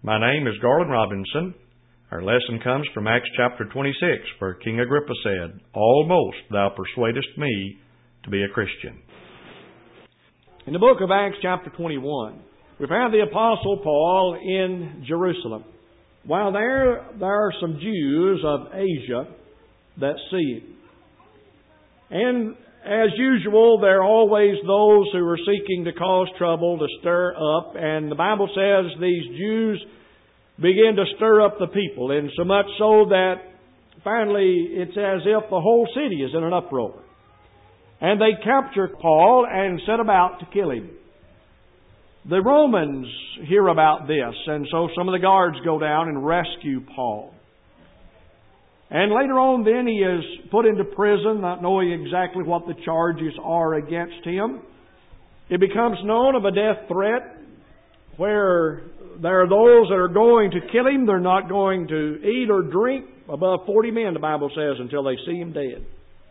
My name is Garland Robinson. Our lesson comes from Acts chapter 26, where King Agrippa said, "Almost thou persuadest me to be a Christian." In the book of Acts chapter 21, we found the Apostle Paul in Jerusalem. While there are some Jews of Asia that see him. And as usual, there are always those who are seeking to cause trouble, to stir up. And the Bible says these Jews begin to stir up the people, and so much so that finally it's as if the whole city is in an uproar. And they capture Paul and set about to kill him. The Romans hear about this, and so some of the guards go down and rescue Paul. And later on then he is put into prison, not knowing exactly what the charges are against him. It becomes known of a death threat where there are those that are going to kill him. They're not going to eat or drink above 40 men, the Bible says, until they see him dead.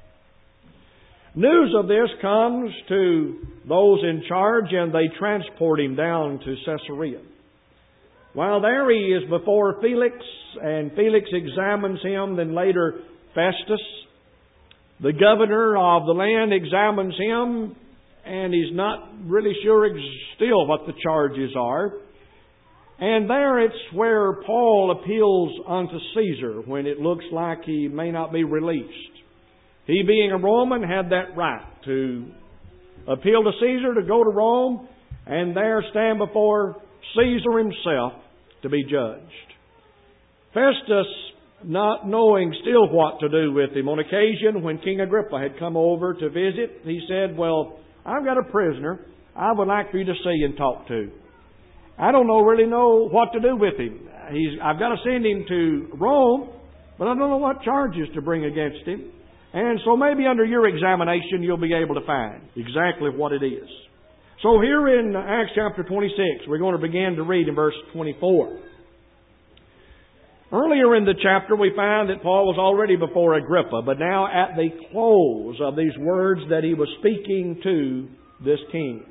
News of this comes to those in charge, and they transport him down to Caesarea. While there he is before Felix, and Felix examines him, then later Festus. The governor of the land examines him, and he's not really sure still what the charges are. And there it's where Paul appeals unto Caesar when it looks like he may not be released. He, being a Roman, had that right to appeal to Caesar, to go to Rome, and there stand before Caesar himself to be judged. Festus, not knowing still what to do with him, on occasion when King Agrippa had come over to visit, he said, "Well, I've got a prisoner I would like for you to see and talk to. I don't really know what to do with him. I've got to send him to Rome, but I don't know what charges to bring against him. And so maybe under your examination you'll be able to find exactly what it is." So here in Acts chapter 26, we're going to begin to read in verse 24. Earlier in the chapter we find that Paul was already before Agrippa, but now at the close of these words that he was speaking to this king.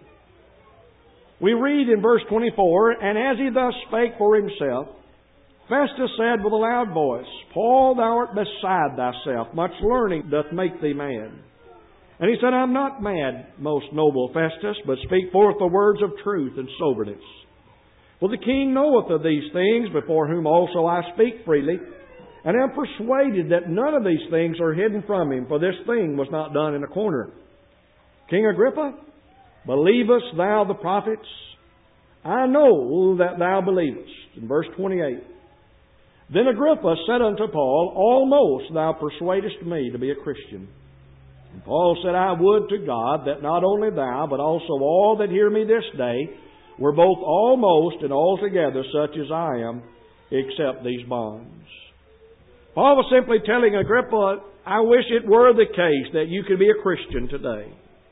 We read in verse 24, "And as he thus spake for himself, Festus said with a loud voice, Paul, thou art beside thyself. Much learning doth make thee mad. And he said, I'm not mad, most noble Festus, but speak forth the words of truth and soberness. For the king knoweth of these things, before whom also I speak freely, and am persuaded that none of these things are hidden from him, for this thing was not done in a corner. King Agrippa, believest thou the prophets? I know that thou believest." In verse 28. "Then Agrippa said unto Paul, Almost thou persuadest me to be a Christian. And Paul said, I would to God that not only thou, but also all that hear me this day, were both almost and altogether such as I am, except these bonds." Paul was simply telling Agrippa, I wish it were the case that you could be a Christian today.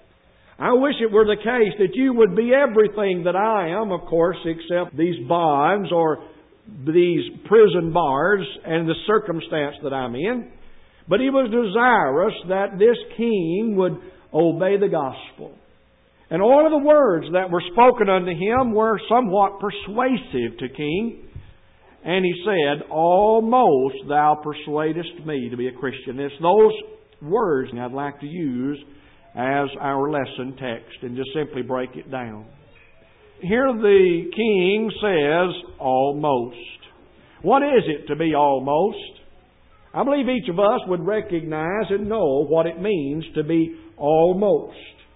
I wish it were the case that you would be everything that I am, of course, except these bonds or these prison bars and the circumstance that I'm in. But he was desirous that this king would obey the gospel. And all of the words that were spoken unto him were somewhat persuasive to king. And he said, Almost thou persuadest me to be a Christian. It's those words I'd like to use as our lesson text and just simply break it down. Here the king says, almost. What is it to be almost? I believe each of us would recognize and know what it means to be almost.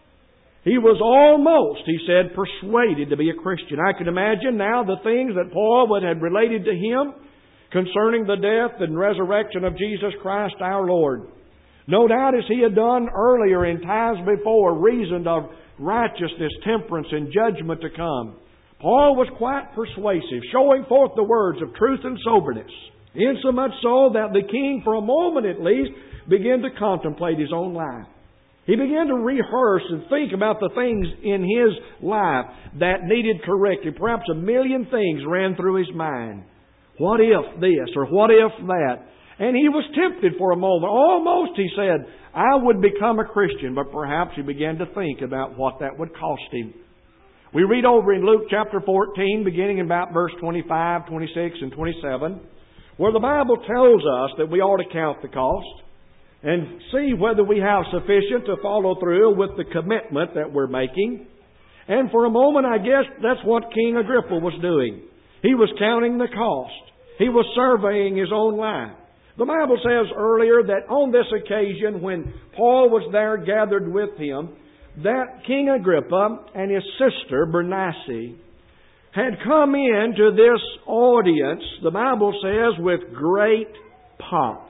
He was almost, he said, persuaded to be a Christian. I can imagine now the things that Paul had related to him concerning the death and resurrection of Jesus Christ our Lord. No doubt as he had done earlier in times before, reasoned of righteousness, temperance, and judgment to come. Paul was quite persuasive, showing forth the words of truth and soberness, insomuch so that the king, for a moment at least, began to contemplate his own life. He began to rehearse and think about the things in his life that needed correcting. Perhaps a million things ran through his mind. What if this or what if that? And he was tempted for a moment. Almost, he said, I would become a Christian. But perhaps he began to think about what that would cost him. We read over in Luke chapter 14, beginning in about verse 25, 26, and 27, where the Bible tells us that we ought to count the cost and see whether we have sufficient to follow through with the commitment that we're making. And for a moment, I guess that's what King Agrippa was doing. He was counting the cost. He was surveying his own life. The Bible says earlier that on this occasion, when Paul was there gathered with him, that King Agrippa and his sister Bernice had come into this audience, the Bible says, with great pomp,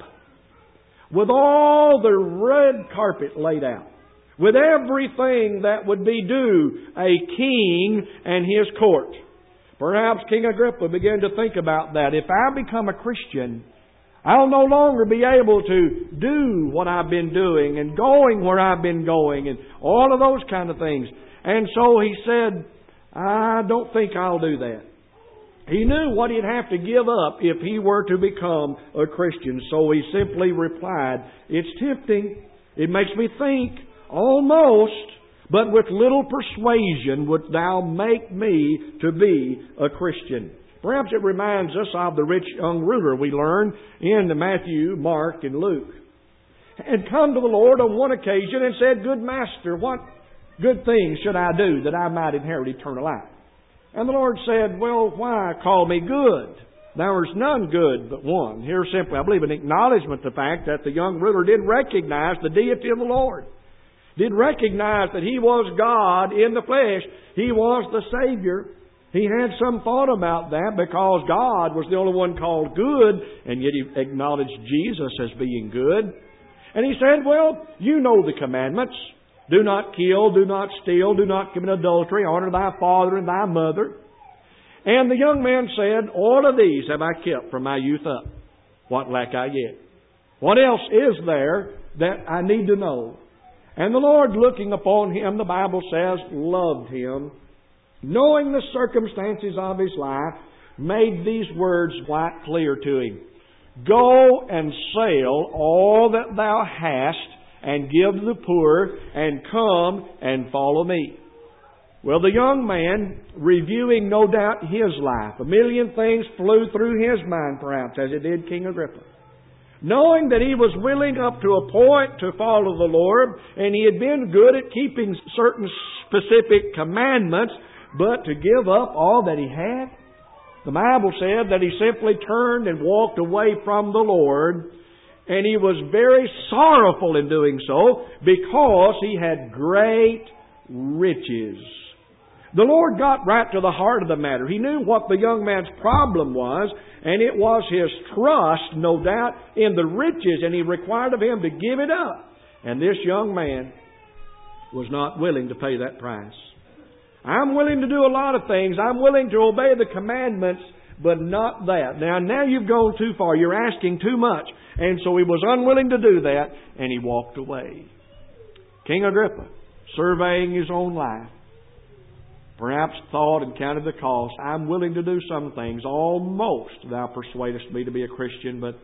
with all the red carpet laid out, with everything that would be due a king and his court. Perhaps King Agrippa began to think about that. If I become a Christian, I'll no longer be able to do what I've been doing and going where I've been going and all of those kind of things. And so he said, I don't think I'll do that. He knew what he'd have to give up if he were to become a Christian. So he simply replied, it's tempting. It makes me think, almost, but with little persuasion wouldst thou make me to be a Christian. Perhaps it reminds us of the rich young ruler we learn in Matthew, Mark, and Luke. Had come to the Lord on one occasion and said, Good Master, what good things should I do that I might inherit eternal life? And the Lord said, Well, why call me good? There is none good but one. Here simply, I believe, an acknowledgement of the fact that the young ruler did recognize the deity of the Lord. Did recognize that He was God in the flesh. He was the Savior. He had some thought about that because God was the only one called good, and yet he acknowledged Jesus as being good. And he said, well, you know the commandments. Do not kill, do not steal, do not commit adultery, honor thy father and thy mother. And the young man said, all of these have I kept from my youth up. What lack I yet? What else is there that I need to know? And the Lord, looking upon him, the Bible says, loved him, knowing the circumstances of his life, made these words quite clear to him. Go and sell all that thou hast, and give to the poor, and come and follow me. Well, the young man, reviewing no doubt his life, a million things flew through his mind perhaps, as it did King Agrippa. Knowing that he was willing up to a point to follow the Lord, and he had been good at keeping certain specific commandments, but to give up all that he had, the Bible said that he simply turned and walked away from the Lord, and he was very sorrowful in doing so because he had great riches. The Lord got right to the heart of the matter. He knew what the young man's problem was, and it was his trust, no doubt, in the riches, and He required of him to give it up. And this young man was not willing to pay that price. I'm willing to do a lot of things. I'm willing to obey the commandments, but not that. Now you've gone too far. You're asking too much. And so he was unwilling to do that, and he walked away. King Agrippa, surveying his own life, perhaps thought and counted the cost. I'm willing to do some things. Almost thou persuadest me to be a Christian, but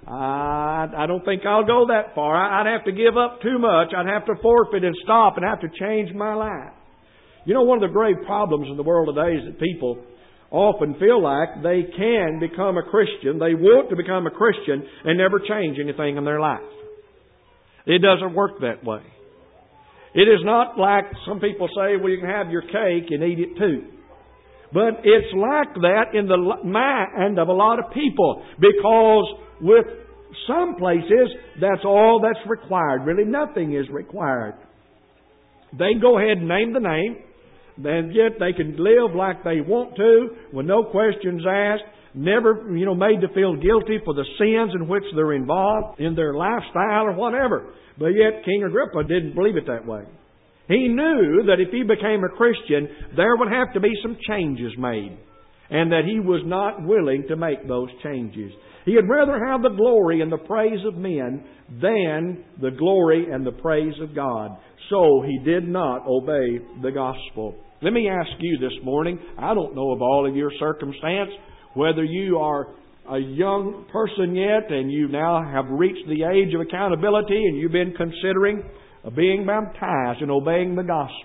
I don't think I'll go that far. I'd have to give up too much. I'd have to forfeit and stop and have to change my life. You know, one of the grave problems in the world today is that people often feel like they can become a Christian. They want to become a Christian and never change anything in their life. It doesn't work that way. It is not like some people say, well, you can have your cake and eat it too. But it's like that in the mind of a lot of people, because with some places, that's all that's required. Really, nothing is required. They can go ahead and name the name, and yet they can live like they want to, with no questions asked, never, made to feel guilty for the sins in which they're involved in their lifestyle or whatever. But yet King Agrippa didn't believe it that way. He knew that if he became a Christian, there would have to be some changes made, and that he was not willing to make those changes. He would rather have the glory and the praise of men than the glory and the praise of God. So he did not obey the gospel. Let me ask you this morning, I don't know of all of your circumstance, whether you are a young person yet and you now have reached the age of accountability and you've been considering being baptized and obeying the gospel.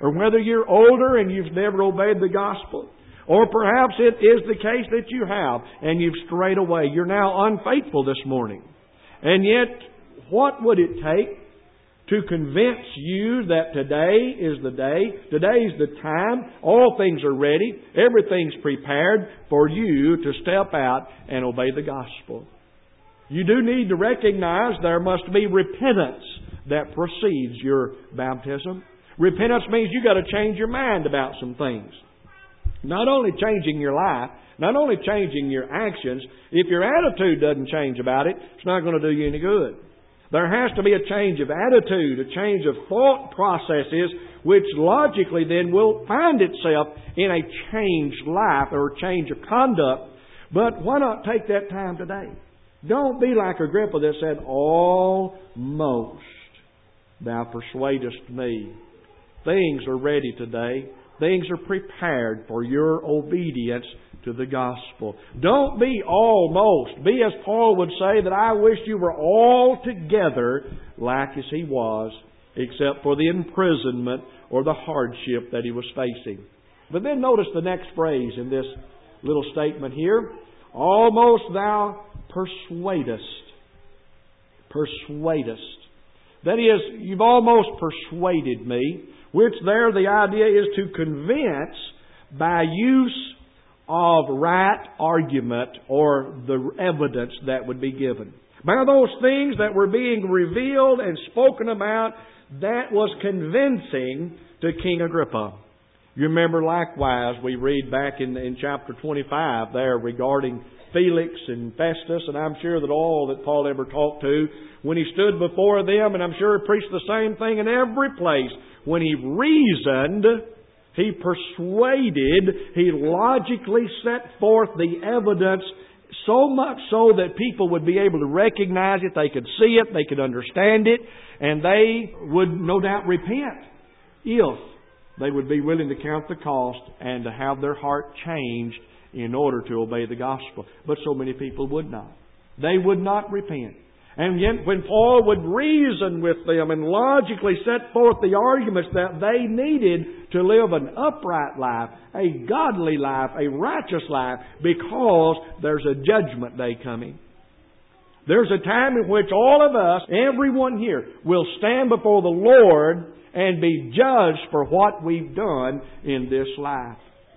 or whether you're older and you've never obeyed the gospel, or perhaps it is the case that you have and you've strayed away. You're now unfaithful this morning. And yet, what would it take to convince you that today is the day, today's the time, all things are ready, everything's prepared for you to step out and obey the gospel? You do need to recognize there must be repentance that precedes your baptism. Repentance means you've got to change your mind about some things. Not only changing your life, not only changing your actions, if your attitude doesn't change about it, it's not going to do you any good. There has to be a change of attitude, a change of thought processes, which logically then will find itself in a changed life or a change of conduct. But why not take that time today? Don't be like Agrippa that said, almost thou persuadest me. Things are ready today. Things are prepared for your obedience to the gospel. Don't be almost. Be, as Paul would say, that I wish you were altogether like as he was, except for the imprisonment or the hardship that he was facing. But then notice the next phrase in this little statement here. Almost thou persuadest. Persuadest. That is, you've almost persuaded me, which there the idea is to convince by use of right argument or the evidence that would be given. By those things that were being revealed and spoken about, that was convincing to King Agrippa. You remember likewise, we read back in chapter 25 there regarding Felix and Festus, and I'm sure that all that Paul ever talked to, when he stood before them, and I'm sure he preached the same thing in every place, when he reasoned, he persuaded, he logically set forth the evidence, so much so that people would be able to recognize it, they could see it, they could understand it, and they would no doubt repent if they would be willing to count the cost and to have their heart changed in order to obey the gospel. But so many people would not. They would not repent. And yet when Paul would reason with them and logically set forth the arguments that they needed to live an upright life, a godly life, a righteous life, because there's a judgment day coming. There's a time in which all of us, everyone here, will stand before the Lord and be judged for what we've done in this life.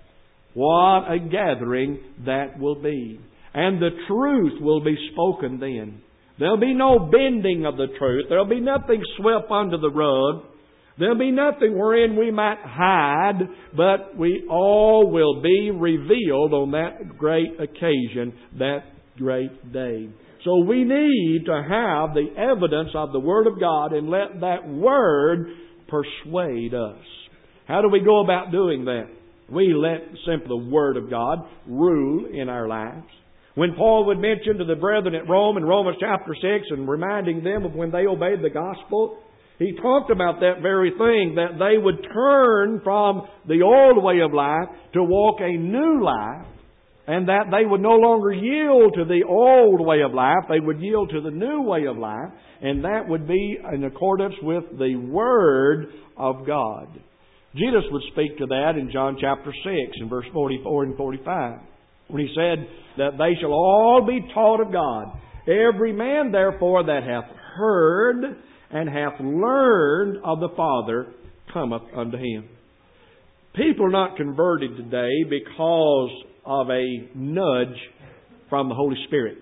What a gathering that will be. And the truth will be spoken then. There'll be no bending of the truth. There'll be nothing swept under the rug. There'll be nothing wherein we might hide, but we all will be revealed on that great occasion, that great day. So we need to have the evidence of the Word of God and let that Word persuade us. How do we go about doing that? We let simply the Word of God rule in our lives. When Paul would mention to the brethren at Rome in Romans chapter 6 and reminding them of when they obeyed the gospel, he talked about that very thing, that they would turn from the old way of life to walk a new life, and that they would no longer yield to the old way of life, they would yield to the new way of life, and that would be in accordance with the Word of God. Jesus would speak to that in John chapter 6 in verse 44 and 45. When he said that they shall all be taught of God. Every man therefore that hath heard and hath learned of the Father cometh unto him. People are not converted today because of a nudge from the Holy Spirit.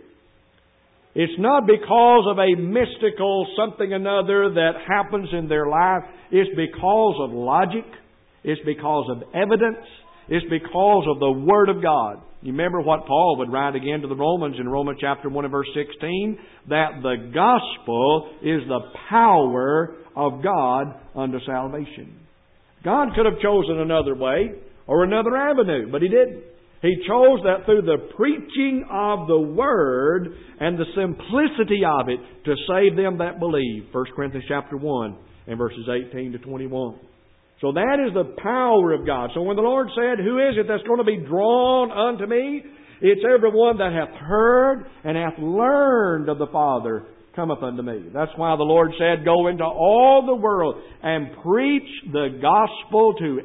It's not because of a mystical something or another that happens in their life. It's because of logic. It's because of evidence. It's because of the Word of God. You remember what Paul would write again to the Romans in Romans chapter 1 and verse 16? That the gospel is the power of God unto salvation. God could have chosen another way or another avenue, but He didn't. He chose that through the preaching of the Word and the simplicity of it to save them that believe. 1 Corinthians chapter 1 and verses 18 to 21. So that is the power of God. So when the Lord said, who is it that's going to be drawn unto me? It's everyone that hath heard and hath learned of the Father cometh unto me. That's why the Lord said, go into all the world and preach the gospel to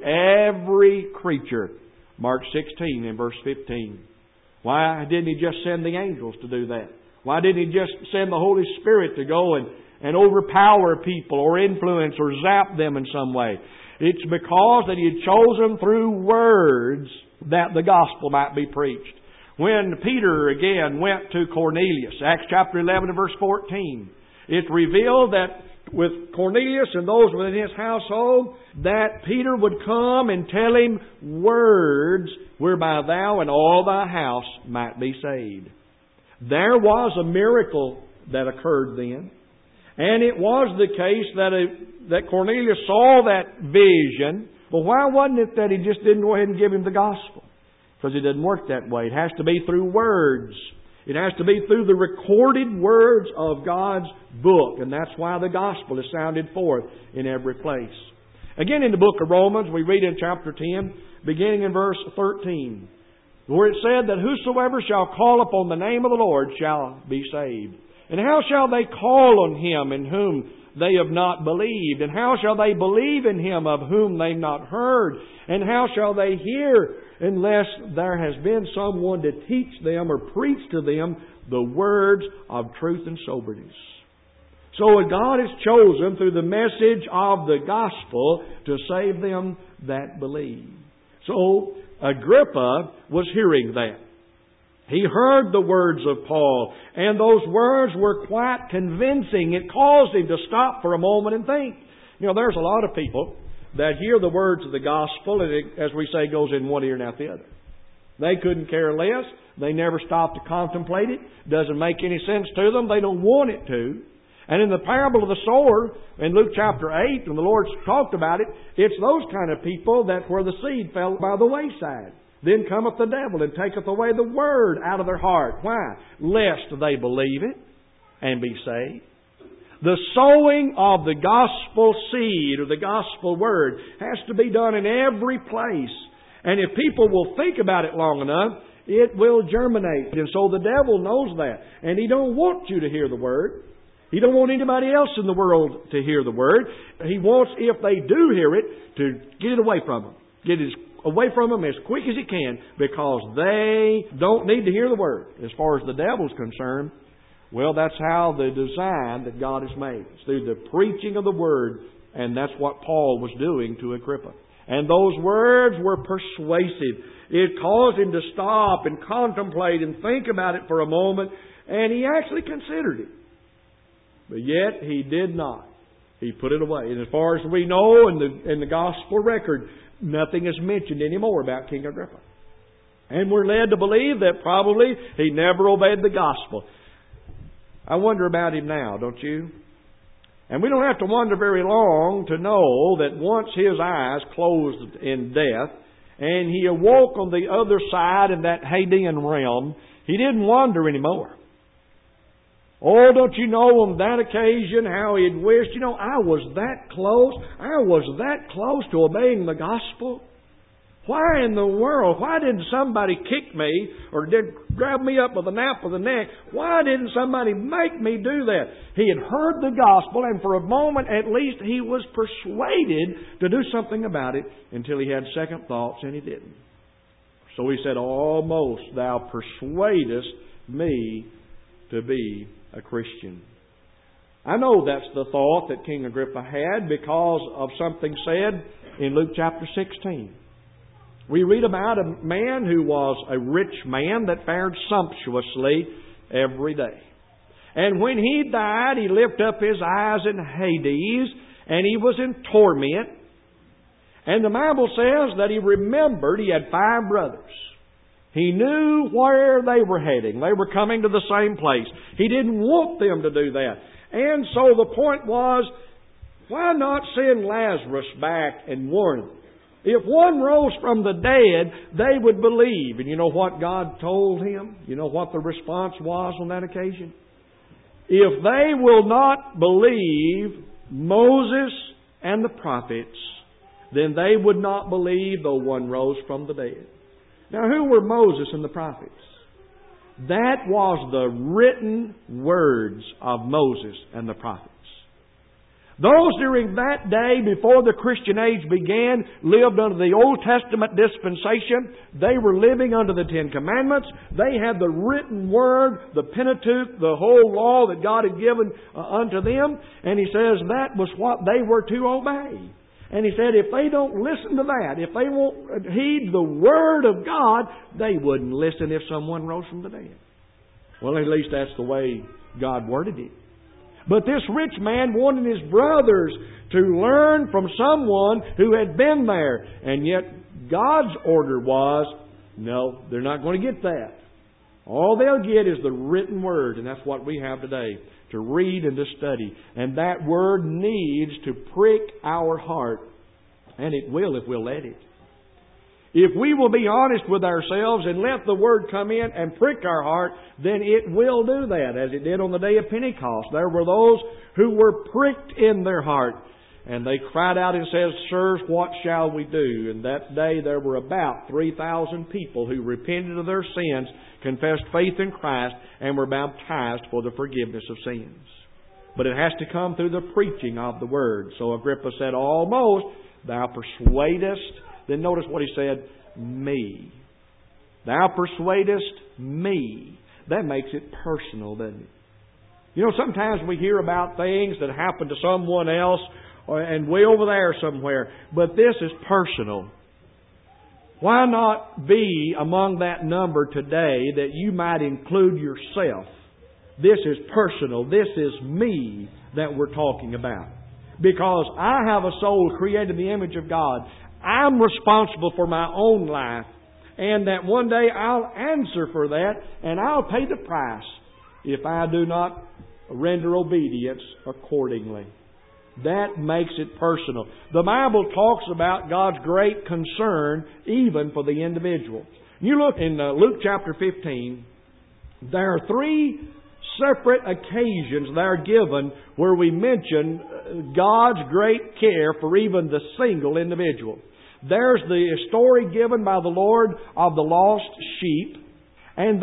every creature. Mark 16 and verse 15. Why didn't He just send the angels to do that? Why didn't He just send the Holy Spirit to go and overpower people or influence or zap them in some way? It's because that He had chosen through words that the gospel might be preached. When Peter again went to Cornelius, Acts chapter 11 and verse 14, it's revealed that with Cornelius and those within his household, that Peter would come and tell him words whereby thou and all thy house might be saved. There was a miracle that occurred then. And it was the case that Cornelius saw that vision. But why wasn't it that he just didn't go ahead and give him the gospel? Because it doesn't work that way. It has to be through words. It has to be through the recorded words of God's book. And that's why the gospel is sounded forth in every place. Again, in the book of Romans, we read in chapter 10, beginning in verse 13, where it said that whosoever shall call upon the name of the Lord shall be saved. And how shall they call on Him in whom they have not believed? And how shall they believe in Him of whom they have not heard? And how shall they hear unless there has been someone to teach them or preach to them the words of truth and soberness? So God has chosen through the message of the gospel to save them that believe. So Agrippa was hearing that. He heard the words of Paul, and those words were quite convincing. It caused him to stop for a moment and think. You know, there's a lot of people that hear the words of the gospel, and it, as we say, goes in one ear and out the other. They couldn't care less. They never stop to contemplate it. Doesn't make any sense to them. They don't want it to. And in the parable of the sower, in Luke chapter 8, when the Lord talked about it, it's those kind of people that where the seed fell by the wayside. Then cometh the devil and taketh away the word out of their heart. Why? Lest they believe it and be saved. The sowing of the gospel seed or the gospel word has to be done in every place. And if people will think about it long enough, it will germinate. And so the devil knows that. And he don't want you to hear the word. He don't want anybody else in the world to hear the word. He wants, if they do hear it, to get it away from them. Get it away from them as quick as he can, because they don't need to hear the word. As far as the devil's concerned, well, that's how the design that God has made. It's through the preaching of the word, and that's what Paul was doing to Agrippa. And those words were persuasive. It caused him to stop and contemplate and think about it for a moment, and he actually considered it. But yet he did not. He put it away. And as far as we know in the gospel record, nothing is mentioned anymore about King Agrippa. And we're led to believe that probably he never obeyed the gospel. I wonder about him now, don't you? And we don't have to wonder very long to know that once his eyes closed in death and he awoke on the other side in that Hadean realm, he didn't wonder anymore. Oh, don't you know on that occasion how he'd wished, I was that close. I was that close to obeying the gospel. Why in the world? Why didn't somebody kick me or grab me up with a nape of the neck? Why didn't somebody make me do that? He had heard the gospel, and for a moment at least he was persuaded to do something about it until he had second thoughts, and he didn't. So he said, almost thou persuadest me to be a Christian. I know that's the thought that King Agrippa had because of something said in Luke chapter 16. We read about a man who was a rich man that fared sumptuously every day. And when he died, he lifted up his eyes in Hades, and he was in torment. And the Bible says that he remembered he had 5 brothers. He knew where they were heading. They were coming to the same place. He didn't want them to do that. And so the point was, why not send Lazarus back and warn them? If one rose from the dead, they would believe. And you know what God told him? You know what the response was on that occasion? If they will not believe Moses and the prophets, then they would not believe though one rose from the dead. Now, who were Moses and the prophets? That was the written words of Moses and the prophets. Those during that day, before the Christian age began, lived under the Old Testament dispensation. They were living under the Ten Commandments. They had the written Word, the Pentateuch, the whole law that God had given unto them. And He says that was what they were to obey. And He said if they don't listen to that, if they won't heed the Word of God, they wouldn't listen if someone rose from the dead. Well, at least that's the way God worded it. But this rich man wanted his brothers to learn from someone who had been there. And yet God's order was, no, they're not going to get that. All they'll get is the written Word. And that's what we have today, to read and to study. And that Word needs to prick our heart. And it will if we'll let it. If we will be honest with ourselves and let the Word come in and prick our heart, then it will do that, as it did on the day of Pentecost. There were those who were pricked in their heart, and they cried out and said, Sirs, what shall we do? And that day there were about 3,000 people who repented of their sins, confessed faith in Christ, and were baptized for the forgiveness of sins. But it has to come through the preaching of the Word. So Agrippa said, Almost thou persuadest. Then notice what he said, me. Thou persuadest me. That makes it personal, doesn't it? You know, sometimes we hear about things that happen to someone else and way over there somewhere. But this is personal. Why not be among that number today that you might include yourself? This is personal. This is me that we're talking about. Because I have a soul created in the image of God. I'm responsible for my own life. And that one day I'll answer for that and I'll pay the price if I do not render obedience accordingly. That makes it personal. The Bible talks about God's great concern even for the individual. You look in Luke chapter 15, there are 3 separate occasions that are given where we mention God's great care for even the single individual. There's the story given by the Lord of the lost sheep. And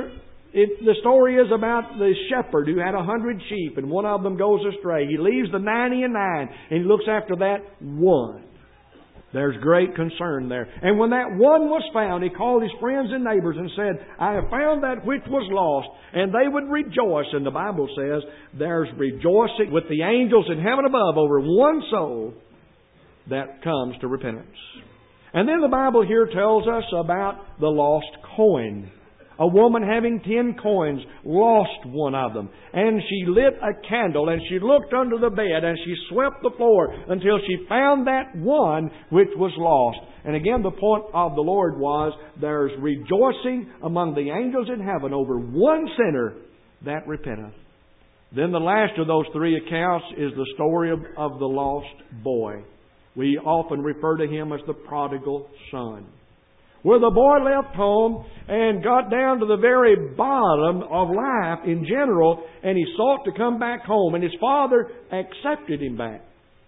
the story is about the shepherd who had 100 sheep and one of them goes astray. He leaves the 99 and he looks after that one. There's great concern there. And when that one was found, he called his friends and neighbors and said, I have found that which was lost. And they would rejoice. And the Bible says there's rejoicing with the angels in heaven above over one soul that comes to repentance. And then the Bible here tells us about the lost coin. A woman having 10 coins lost one of them. And she lit a candle and she looked under the bed and she swept the floor until she found that one which was lost. And again, the point of the Lord was there's rejoicing among the angels in heaven over one sinner that repenteth. Then the last of those 3 accounts is the story of the lost boy. We often refer to him as the prodigal son. Where the boy left home and got down to the very bottom of life in general, and he sought to come back home. And his father accepted him back.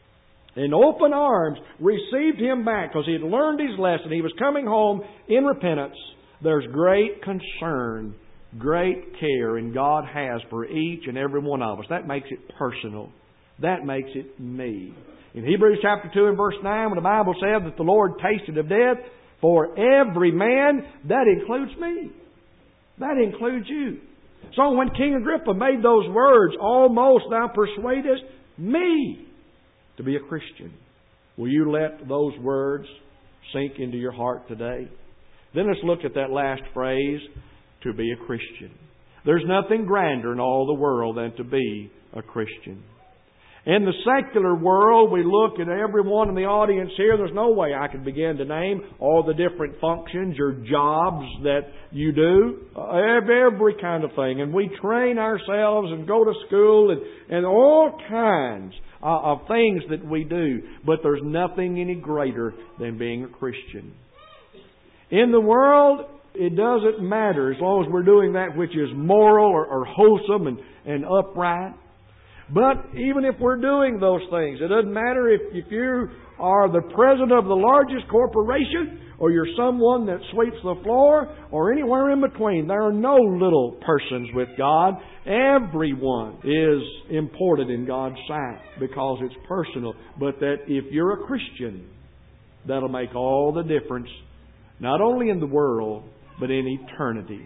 In open arms, received him back because he had learned his lesson. He was coming home in repentance. There's great concern, great care, and God has for each and every one of us. That makes it personal. That makes it me. In Hebrews chapter 2 and verse 9, when the Bible said that the Lord tasted of death for every man, that includes me. That includes you. So when King Agrippa made those words, almost thou persuadest me to be a Christian, will you let those words sink into your heart today? Then let's look at that last phrase, to be a Christian. There's nothing grander in all the world than to be a Christian. In the secular world, we look at everyone in the audience here. There's no way I could begin to name all the different functions or jobs that you do. Every kind of thing. And we train ourselves and go to school and all kinds of things that we do. But there's nothing any greater than being a Christian. In the world, it doesn't matter as long as we're doing that which is moral or wholesome and upright. But even if we're doing those things, it doesn't matter if you are the president of the largest corporation or you're someone that sweeps the floor or anywhere in between. There are no little persons with God. Everyone is important in God's sight because it's personal. But that if you're a Christian, that'll make all the difference, not only in the world, but in eternity.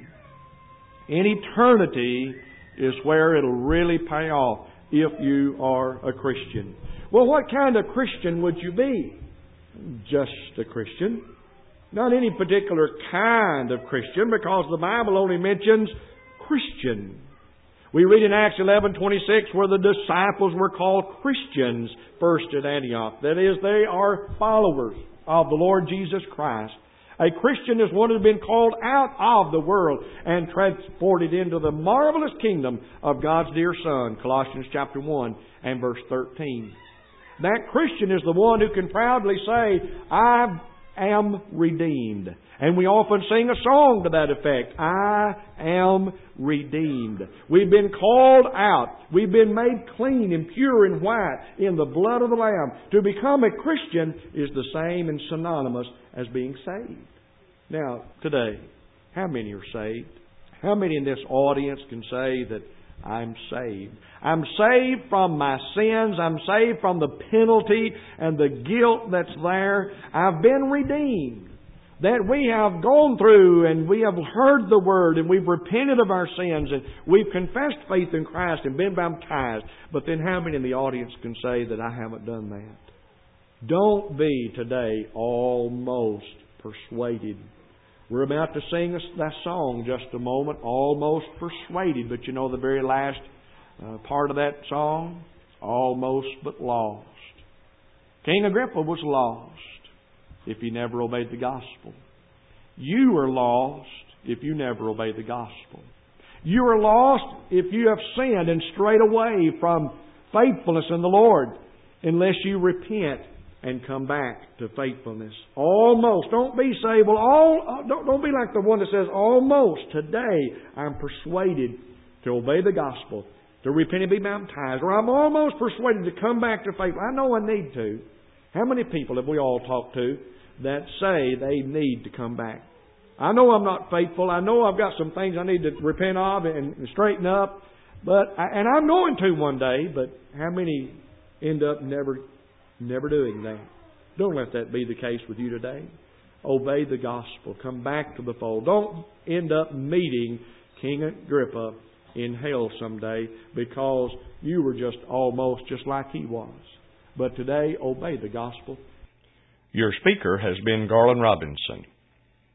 In eternity is where it'll really pay off if you are a Christian. Well, what kind of Christian would you be? Just a Christian. Not any particular kind of Christian, because the Bible only mentions Christian. We read in Acts 11:26 where the disciples were called Christians first at Antioch. That is, they are followers of the Lord Jesus Christ. A Christian is one who has been called out of the world and transported into the marvelous kingdom of God's dear Son. Colossians chapter 1 and verse 13. That Christian is the one who can proudly say, I am redeemed. And we often sing a song to that effect. I am redeemed. We've been called out. We've been made clean and pure and white in the blood of the Lamb. To become a Christian is the same and synonymous as being saved. Now, today, how many are saved? How many in this audience can say that I'm saved? I'm saved from my sins. I'm saved from the penalty and the guilt that's there. I've been redeemed. That we have gone through and we have heard the Word and we've repented of our sins and we've confessed faith in Christ and been baptized. But then how many in the audience can say that I haven't done that? Don't be today almost persuaded. We're about to sing that song just a moment, Almost Persuaded. But you know the very last part of that song? Almost but lost. King Agrippa was lost if he never obeyed the gospel. You are lost if you never obey the gospel. You are lost if you have sinned and strayed away from faithfulness in the Lord unless you repent and come back to faithfulness. Almost. Don't be saved. Well, don't be like the one that says, almost today I'm persuaded to obey the gospel, to repent and be baptized, or I'm almost persuaded to come back to faith. I know I need to. How many people have we all talked to that say they need to come back? I know I'm not faithful. I know I've got some things I need to repent of and straighten up. And I'm going to one day, but how many end up never doing that? Don't let that be the case with you today. Obey the gospel. Come back to the fold. Don't end up meeting King Agrippa in hell someday because you were just almost just like he was. But today, obey the gospel. Your speaker has been Garland Robinson.